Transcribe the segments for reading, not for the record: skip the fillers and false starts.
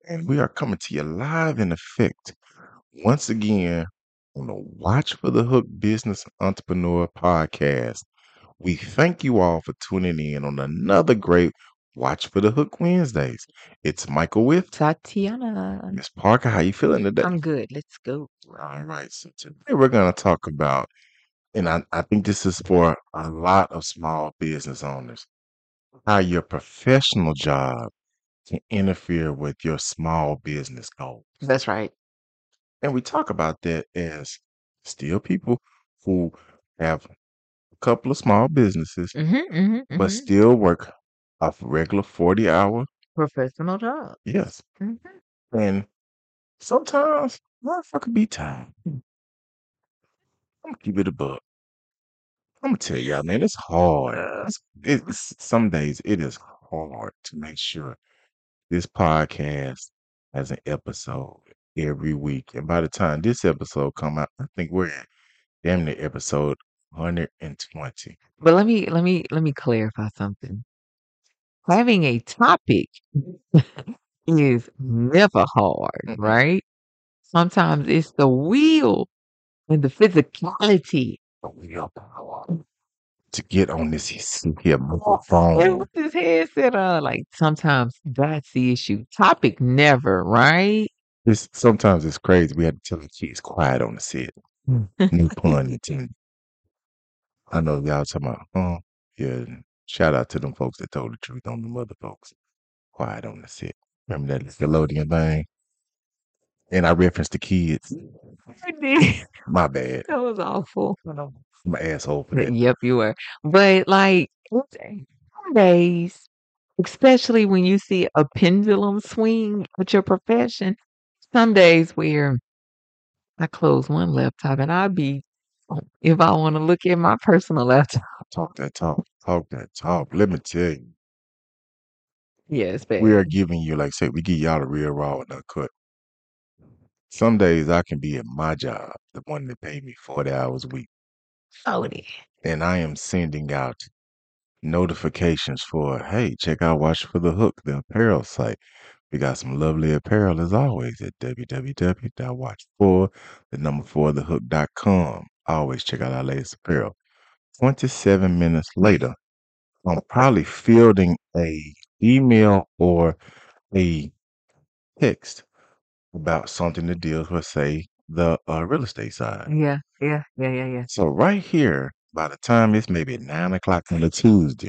and we are coming to you live in effect once again on the Watch for the Hook Business Entrepreneur Podcast. We thank you all for tuning in on another great Watch for the Hook Wednesdays. It's Michael with Tatiana. Miss Parker. How you feeling today? I'm good. Let's go. All right, so today we're going to talk about, and I think this is for a lot of small business owners, how your professional job can interfere with your small business goals. That's right. And we talk about that as still people who have a couple of small businesses, but still work a regular 40-hour. Professional job. Yes. Mhm. And sometimes motherfucker be tired. I'm gonna keep it a buck. I'm gonna tell y'all, man, it's hard. It's some days it is hard to make sure this podcast has an episode every week. And by the time this episode come out, I think we're at damn near episode 120. But let me clarify something. Having a topic is never hard, Mm-mm. right? Sometimes it's the will and the physicality. But we are power to get on this here And microphone. with this headset on, like sometimes that's the issue. Topic never, right? This sometimes it's crazy. We had to tell the kids quiet on the set. No pun intended. I know y'all talking about, yeah. Shout out to them folks that told the truth on them other folks. Quiet on the set. Remember that Nickelodeon thing? And I referenced the kids. I did. My bad. That was awful. I'm an asshole for that. Yep, you were. But like some days, especially when you see a pendulum swing with your profession, some days where I close one laptop and I'll be, if I want to look at my personal laptop. Talk that talk. Talk that talk. Let me tell you. Yeah, it's We bad. are giving you, like I said, we give y'all the real raw and uncut. Some days I can be at my job, the one that paid me 40 hours a week, Oh, yeah. and I am sending out notifications for, hey, check out Watch for the Hook, the apparel site. We got some lovely apparel as always at www.watch4thehook.com. Always check out our latest apparel. 27 minutes later, I'm probably fielding a email or a text about something that deals with, say, the real estate side. Yeah. So right here, by the time it's maybe 9 o'clock on a Tuesday,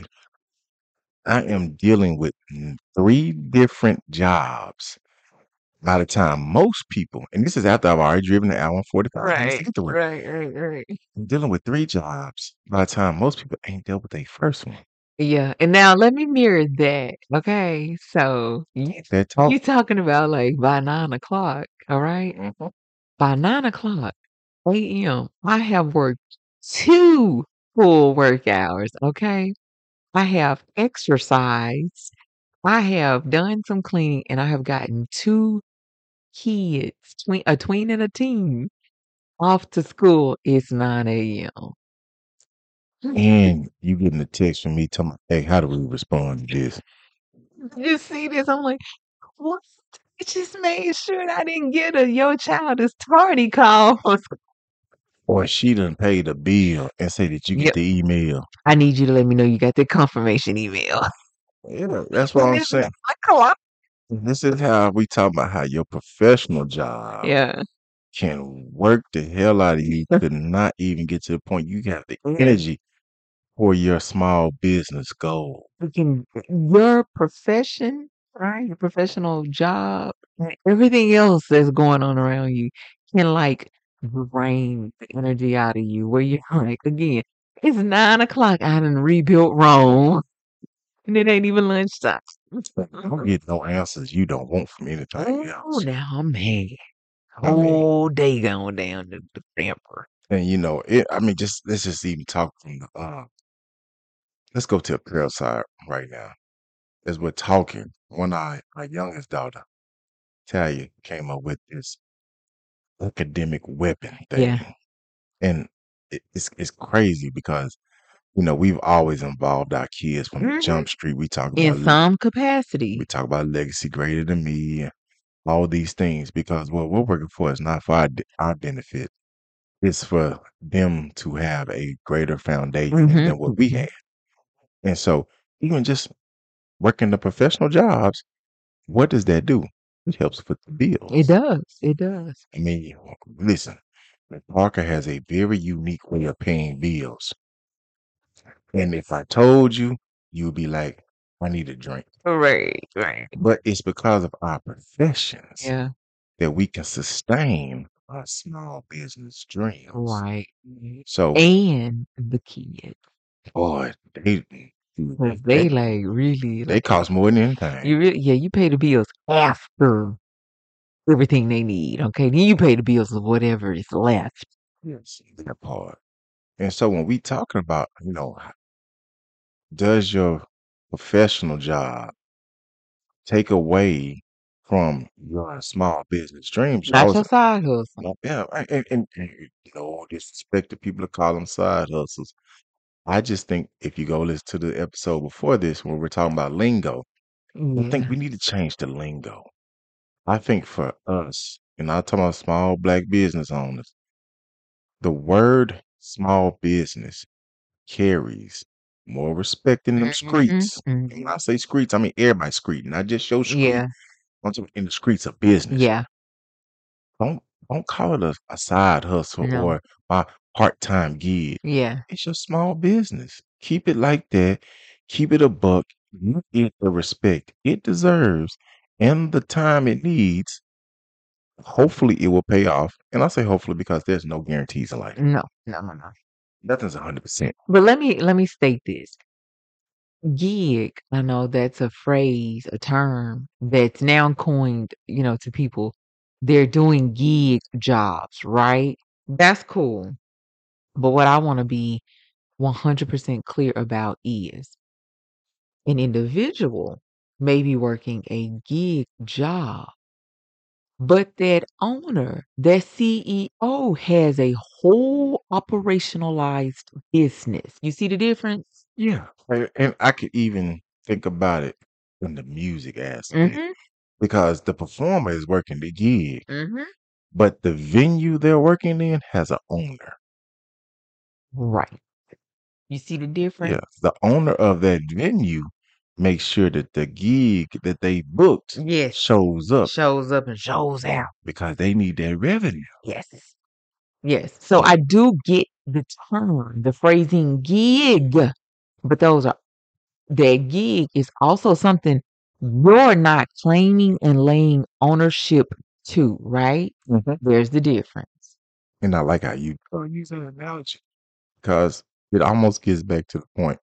I am dealing with 3 different jobs. By the time most people, and this is after I've already driven an hour and 45 minutes to Right, get to work, right. I'm dealing with 3 jobs. By the time most people ain't dealt with their first one. Yeah. And now let me mirror that. Okay. So That talk. you talking about like by 9 o'clock, all right? Mhm. By 9 o'clock a.m., I have worked 2 full work hours, okay? I have exercised, I have done some cleaning, and I have gotten 2 kids, a tween and a teen, off to school. It's 9 a.m. And you getting a text from me telling me, hey, how do we respond to this? You see this? I'm like, what? I just made sure I didn't get a your child is tardy call. Or she done paid a bill and say that you get Yep. the email. I need you to let me know you got the confirmation email. Yeah, that's what I'm It's saying. 9 o'clock. This is how we talk about how your professional job Yeah. can work the hell out of you to not even get to the point you have the Yeah. energy for your small business goal. Your profession, right? Your professional job, and everything else that's going on around you can like drain the energy out of you where you're like, again, it's 9 o'clock. I done rebuilt Rome and it ain't even lunchtime. Don't get no answers you don't want from anything Oh, else. now I'm mad. I mean, Whole day going down the damper. and just let's just even talk from the let's go to the apparel side right now. As we're talking, one of my youngest daughter, Talia, came up with this academic weapon Yeah. thing. And it's crazy because we've always involved our kids from the Mhm. jump street. We talk In about some capacity. legacy greater than me. all these things because what we're working for is not for our benefit. It's for them to have a greater foundation Mhm, than what we mhm. had. And so even just working the professional jobs, what does that do? It helps with the It bills. does, it does. I mean, listen, Parker has a very unique way of paying bills. And if I told you, you'd be like, I need a drink. Right, right. But it's because of our professions Yeah, that we can sustain our small business dreams. right, right. So, And the kids, boy, 'cause they, they, like, really, they like cost more than anything. you really yeah, you pay the bills after everything they need, okay? Then you pay the bills of whatever is left. Yes, that part. And so when we talking about, does your professional job take away from your small business dreams? I Not was, your side hustle. yeah, and no disrespect to people that call them side hustles. I just think if you go listen to the episode before this, when we're talking about lingo, I think Yeah. we need to change the lingo. I think for us, and I'm talking about small black business owners, the word small business carries more respect in them Mhm, streets. And when mhm. I say streets, I mean everybody's street, not just your street. Yeah, I'm talking in the streets of business. yeah, Don't don't call it a side hustle no, or my part-time gig. yeah. It's your small business. Keep it like that. Keep it a buck. Give it the respect it deserves and the time it needs. Hopefully, it will pay off. And I say hopefully because there's no guarantees in life. No, no, no, no. Nothing's 100%. But let me state this. Gig, I know that's a phrase, a term that's now coined, to people. They're doing gig jobs, right? That's cool. But what I want to be 100% clear about is an individual may be working a gig job, but that owner, that CEO has a whole operationalized business. You see the difference? Yeah. And I could even think about it in the music aspect Mhm. because the performer is working the gig, Mhm. but the venue they're working in has an owner. Right. You see the Yeah. difference? The owner of that venue makes sure that the gig that they booked Yes. shows up Shows up and shows out. because they need that revenue. Yes. Yes. So So, I do get the term, the phrasing gig, but that gig is also something you're not claiming and laying ownership to, right? mhm. There's the difference. And I like how you use that analogy because it almost gets back to the point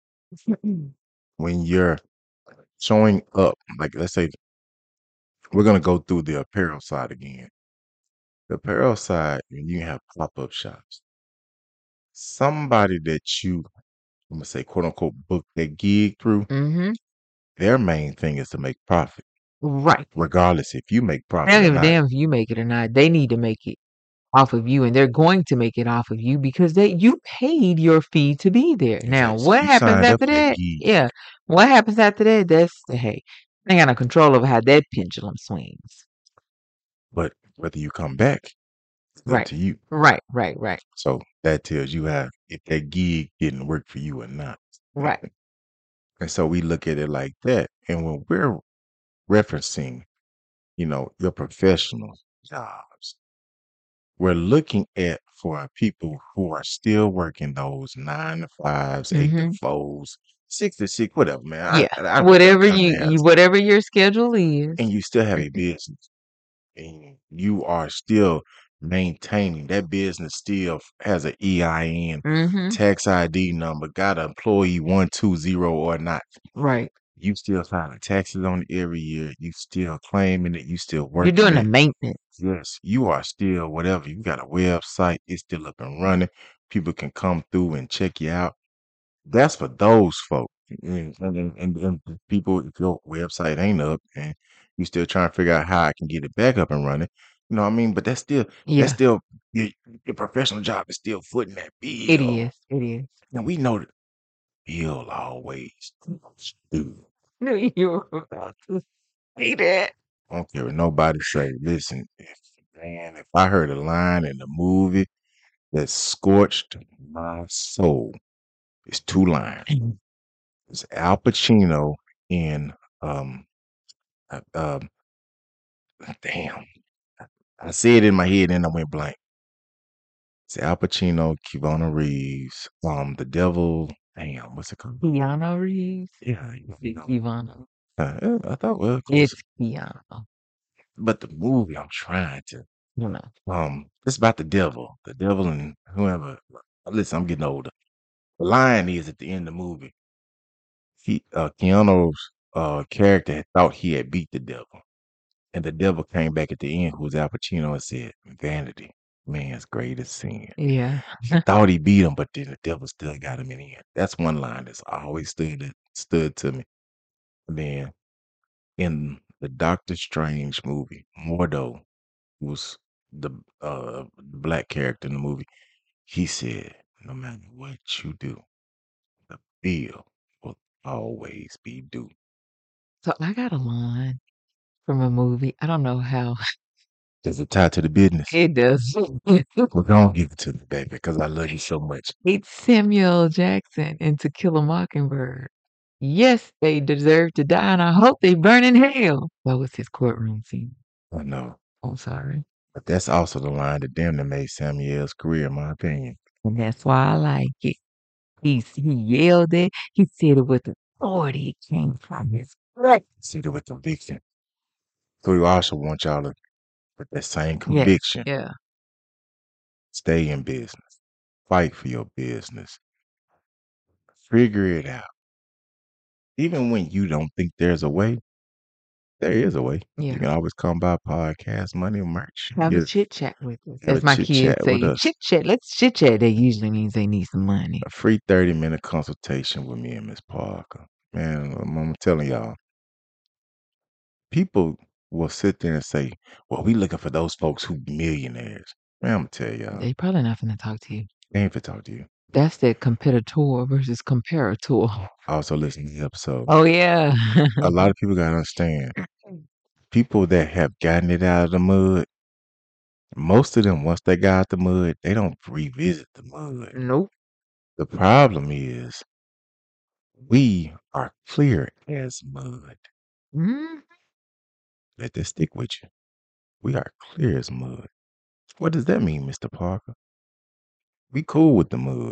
when you're showing up. Like, let's say we're going to go through the apparel side again. The apparel side, when you have pop up shops, somebody that I'm going to say, quote unquote, book that gig through, Mhm. their main thing is to make profit, Right. regardless if you make They profit don't or give a not. damn if you make it or not. They need to make it off of you, and they're going to make it off of you because you paid your fee to be there. Now, Exactly. So what you happens signed up after for that that? gig, Yeah. What happens after that? That's hey, they ain't got no control over how that pendulum swings. but whether you come back, it's up Right. to you. Right. Right. Right. So that tells you how if that gig didn't work for you or not. Right. And so we look at it like that. And when we're referencing, your professional jobs, we're looking at for people who are still working those 9 to 5s, 8 to 4s, 6 to 6, whatever, man. Yeah. I really don't Whatever kind of have, whatever your schedule is. and you still have a business, and you are still maintaining that business. Still has an EIN, Mhm. tax ID number, got an employee 120 or not. Right. You still filing taxes on it every year. You still claiming it. You still You're working doing the it. maintenance. Yes, you are still whatever. You got a website, it's still up and running. People can come through and check you out. That's for those folks. And the people, if your website ain't up and you still trying to figure out how I can get it back up and running, you know what I mean? But that's Yeah. still your professional job is still footing that It bill. is. It is. And we know that bill always comes due. Knew you were about to say that. I don't care what nobody say. Listen, if I heard a line in the movie that scorched my soul, it's two lines. It's Al Pacino in um uh, um damn. I said it in my head and I went blank. It's Al Pacino, Keanu Reeves, the devil. Damn, what's it called? Keanu Reeves. Yeah, Ivana. I thought well, close. It's Keanu. But the movie I'm trying to You know. it's about the devil and whoever. Listen, I'm getting older. The line is at the end of the movie. Keanu's character had thought he had beat the devil, and the devil came back at the end, who was Al Pacino, and said, "Vanity, man's greatest sin." Yeah. He thought he beat him, but then the devil still got him in the end. That's one line that's always stood to me. And then in the Doctor Strange movie, Mordo was the black character in the movie. He said, "No matter what you do, the bill will always be due." So I got a line from a movie. I don't know how Does it tie to the business? it does. Well, don't give it to me, baby, because I love you so much. It's Samuel Jackson in To Kill a Mockingbird. Yes, they deserve to die, and I hope they burn in hell. That was his courtroom scene. I know. I'm sorry. But that's also the line that damn near made Samuel's career, in my opinion. And that's why I like it. He yelled it. He said it with authority. It came from his gut. See it with conviction. So we also want y'all to, with that same Yes. conviction, Yeah. stay in business. Fight for your business. Figure it out. Even when you don't think there's a way, there is a way. You Yeah. can always come by Podcast Money Merch. Have a Get chit chat with us. have a As my chit kids chat with say, us. chit chat. Let's chit chat. That usually means they need some money. A free 30-minute consultation with me and Miss Parker. Man, I'm telling y'all, people will sit there and say, "Well, we looking for those folks who millionaires." Man, I'm gonna tell y'all, They probably not gonna talk to you. they ain't finna talk to you. That's that competitor versus comparator. Also, listen to the episode. Oh yeah. A lot of people gotta understand. People that have gotten it out of the mud, most of them, once they got out the mud, they don't revisit the mud. Nope. The problem is we are clear as mud. Mm, Let that stick with you. We are clear as mud. What does that mean, Mr. Parker? We cool with the mud.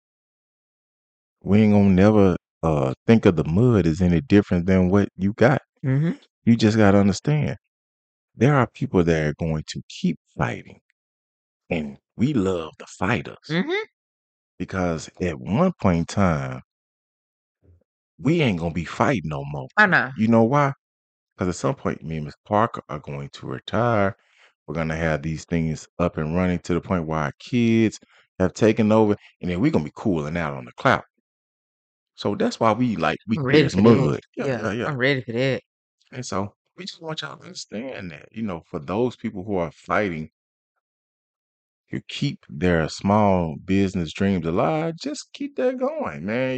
We ain't gonna never think of the mud as any different than what you got. hmm You just gotta understand. There are people that are going to keep fighting. And we love the fighters hmm because at one point in time, we ain't gonna be fighting no more. I know. You know why? Because at some point, me and Miss Parker are going to retire. We're gonna have these things up and running to the point where our kids have taken over, and then we're gonna be cooling out on the cloud. So that's why we I'm clear ready as for that. mud. Yeah, Yeah, yeah, yeah. I'm ready for that. And so we just want y'all to understand that, for those people who are fighting to keep their small business dreams alive, just keep that going, man.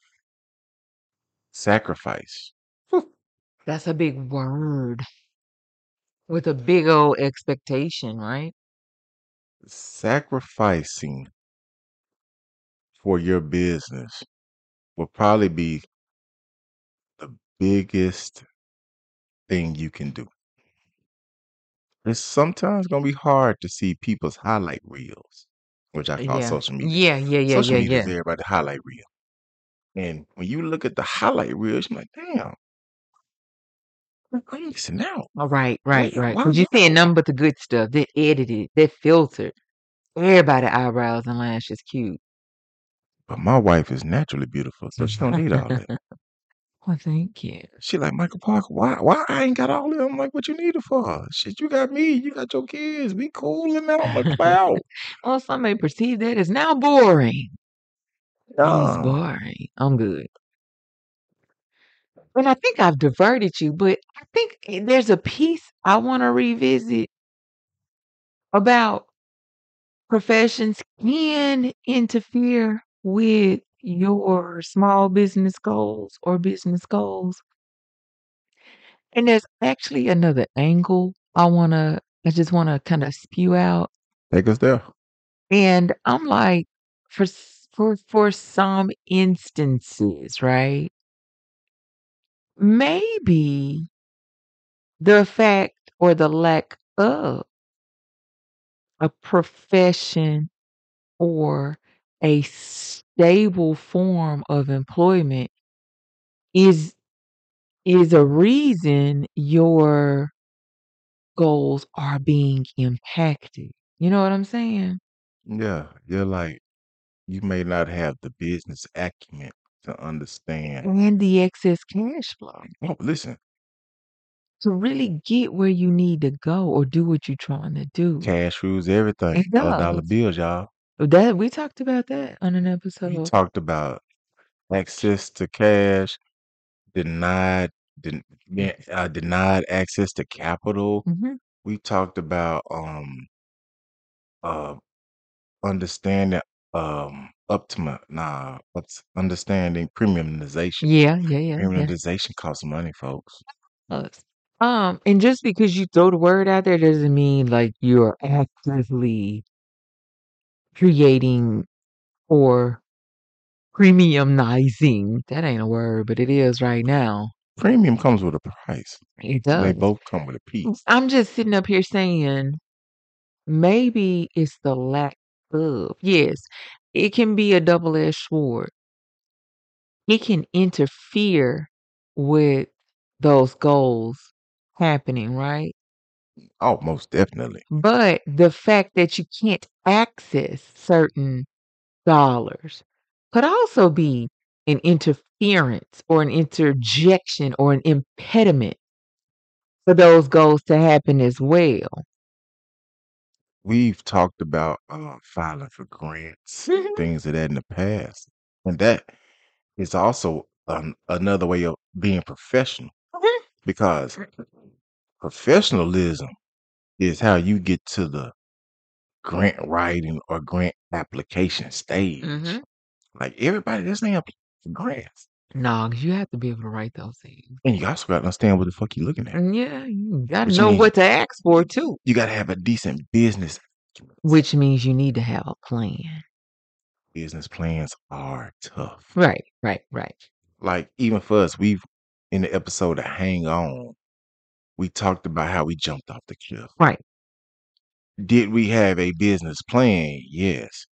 Sacrifice. Whew. That's a big word with a big old expectation, right? Sacrificing for your business will probably be the biggest thing you can do. It's sometimes gonna be hard to see people's highlight reels, which I call Yeah. social media. Yeah, yeah, yeah, Social yeah, media is yeah. everybody's highlight reel. And when you look at the highlight reels, you're like, damn, I'm missing out. Oh, right, Damn, right. why Because you're why seeing nothing but the good stuff. They edited, they filtered. Everybody eyebrows and lashes cute. But my wife is naturally beautiful, so she don't need all that. Well, thank you. She like, Michael Parker, why I ain't got all that? I'm like, what you need it for? Shit, you got me, you got your kids. We cooling out on the cloud. Well, some may perceive that as now boring. He's Nah. boring. I'm good. And I think I've diverted you, but I think there's a piece I want to revisit about professions can interfere with your small business goals or business goals. And there's actually another angle I just wanna kinda spew out. Take us there. And I'm like, for some instances, right? Maybe the fact or the lack of a profession or a stable form of employment is is a reason your goals are being impacted. You know what I'm saying? Yeah, you're like you may not have the business acumen to understand. And the excess cash flow Oh, listen, to really get where you need to go or do what you're trying to do. cash rules everything. It Dollar does. bills, y'all. That we talked about that on an We episode. talked about access to cash, denied, denied access to capital. Mhm. We talked about uh understanding understanding premiumization. Yeah, yeah, yeah, yeah. Premiumization costs money, folks. Us. And just because you throw the word out there doesn't mean like you're actively creating or premiumizing. That ain't a word, but it is right now. Premium comes with a price. It They does. both come with a piece. I'm just sitting up here saying maybe it's the lack of. Yes, it can be a double-edged sword. It can interfere with those goals happening, right? Oh, most definitely. But the fact that you can't access certain dollars could also be an interference or an interjection or an impediment for those goals to happen as well. We've talked about filing for grants, Mhm, things of that in the past. And that is also another way of being professional mhm, because professionalism is how you get to the grant writing or grant application stage. mhm. Like everybody just ain't applying for grants. No, 'cause you have to be able to write those things. And you also got to understand what the fuck you're looking at, And yeah, you gotta which know means what to ask for too, you got to have a decent business acumen. which means you need to have a plan. Business plans are tough. Right, right, right. Like even for us, we've in the episode of Hang On, we talked about how we jumped off the cliff. Right. Did we have a business plan? Yes.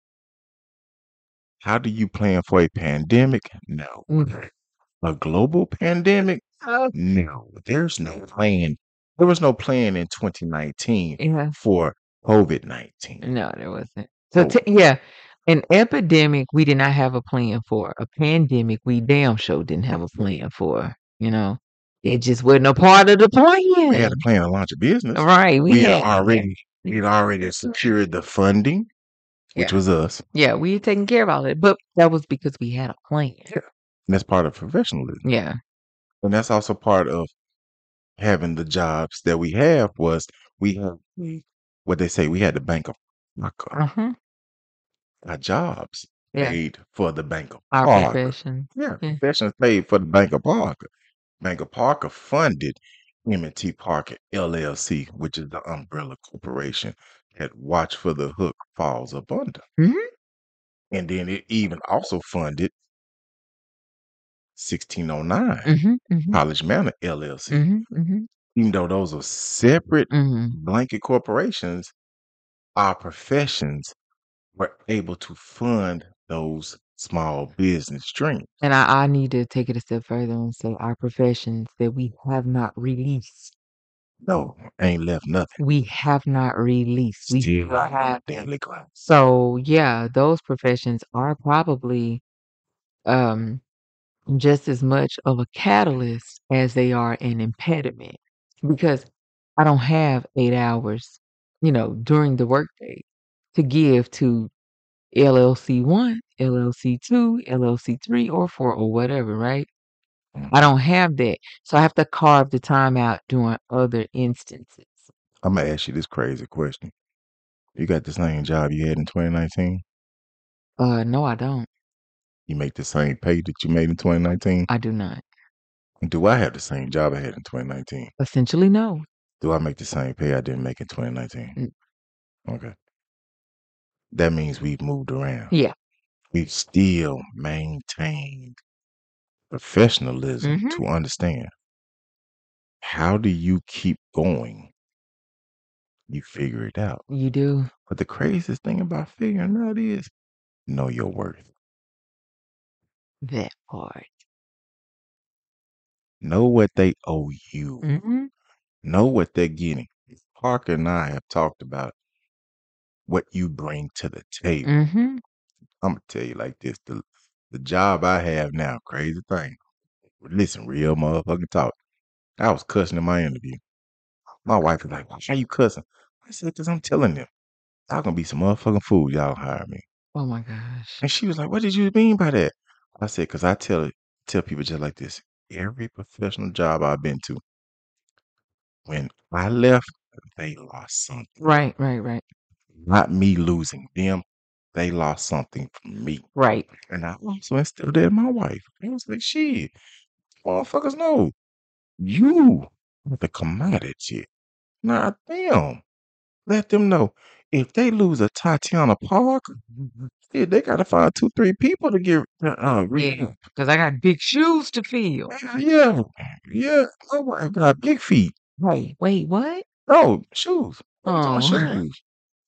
How do you plan for a pandemic? No. Mhm. A global pandemic? Oh, No. There's no plan. There was no plan in 2019 yeah. for COVID-19. No, there wasn't. So So yeah, an epidemic we did not have a plan for. A pandemic we damn sure didn't have a plan for. You know, it just wasn't a part of the we had a plan. plan to launch a business. Right. We had already secured the funding, which Yeah. was us. Yeah, we had taken care of all that, but that was because we had a plan. Yeah. And that's part of professionalism. Yeah. And that's also part of having the jobs that we have was we have what they say we had the bank of Parker. Uh-huh. Our jobs Yeah. paid for the Bank of Our Parker. profession. Yeah, Yeah. professionals paid for the Bank of Parker. Bank of Parker funded M&T Parker LLC, which is the umbrella corporation that Watch for the Hook falls up under. Mhm. And then it even also funded 1609 Mhm. Mhm. College Manor LLC. Mhm. Mhm. Even though those are separate Mhm. blanket corporations, our professions were able to fund those small business streams. And I need to take it a step further and say our professions that we have not released. No, ain't left nothing. We have not released. We Still still have damn them. liquor. So yeah, those professions are probably um just as much of a catalyst as they are an impediment because I don't have 8 hours, during the workday to give to LLC 1, LLC 2, LLC 3, or 4, or whatever, right? I don't have that. So I have to carve the time out during other instances. I'm gonna ask you this crazy question. You got the same job you had in 2019? No, I don't. You make the same pay that you made in 2019? I do not. Do I have the same job I had in 2019? Essentially, no. Do I make the same pay I didn't make in 2019? Mm. Okay. That means we've moved around. Yeah. We've still maintained professionalism Mhm. to understand how do you keep going? You figure it out. You do. But the craziest thing about figuring out is know your worth. That part. Know what they owe you. Mhm. Know what they're getting. Parker and I have talked about what you bring to the table. Mhm. I'm gonna tell you like this: the job I have now, crazy thing. Listen, real motherfucking talk. I was cussing in my interview. My wife was like, "Why are you cussing?" I said, "Cause I'm telling them y'all gonna be some motherfucking fools. Y'all hire me." Oh my gosh. And she was like, "What did you mean by that?" I said, "Cause I tell people just like this. Every professional job I've been to, when I left, they lost something. Right, right, right. Not me losing them. They lost something from me. Right. And I also instilled that in my wife. I was like, shit, motherfuckers know you are the commodity, not them. Let them know if they lose a Tatiana Parker, shit, they gotta find 2, 3 people to get Yeah, because I got big shoes to fill. yeah, yeah. My wife got big feet. Right. Wait, what? Oh, shoes. What you talking about Oh. shoes?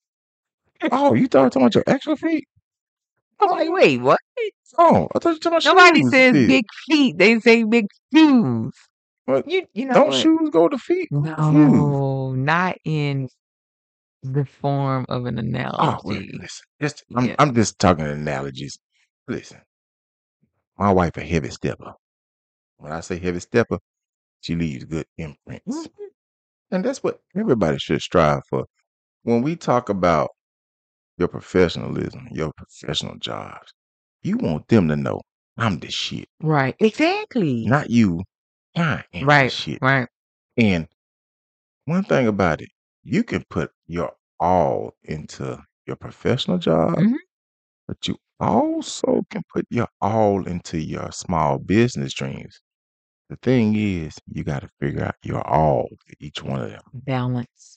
Oh, you thought I was talking about your actual feet? I'm like, wait, what? Oh, I thought you were talking about Nobody shoes. says Shit. big feet. They say big shoes. What? You know Don't what? shoes go to feet? I'm confused. No, not in the form of an Oh, well, analogy. listen. Just Yeah. I'm just talking analogies. Listen, my wife a heavy stepper. When I say heavy stepper, she leaves good imprints. Mhm. And that's what everybody should strive for. When we talk about your professionalism, your professional jobs, you want them to know I'm the shit. Right. Exactly. Not you. I am the Right. shit. Right. And one thing about it, you can put your all into your professional job, Mhm. but you also can put your all into your small business dreams. The thing is, you got to figure out your all for each one of them. Balance.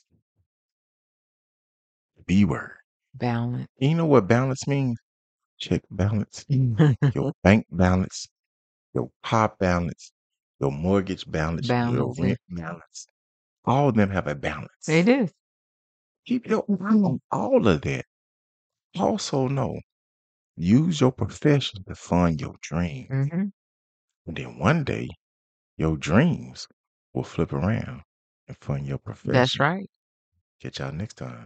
B word. Balance. You know what balance means? Check balance, your bank balance, your car balance, your mortgage balance, your Balance it. rent balance. All of them have a balance. It is. Keep your eye on all of that. Also know, use your profession to fund your dreams. Mhm. And then one day, your dreams will flip around and fund your That's profession. right. Catch y'all next time.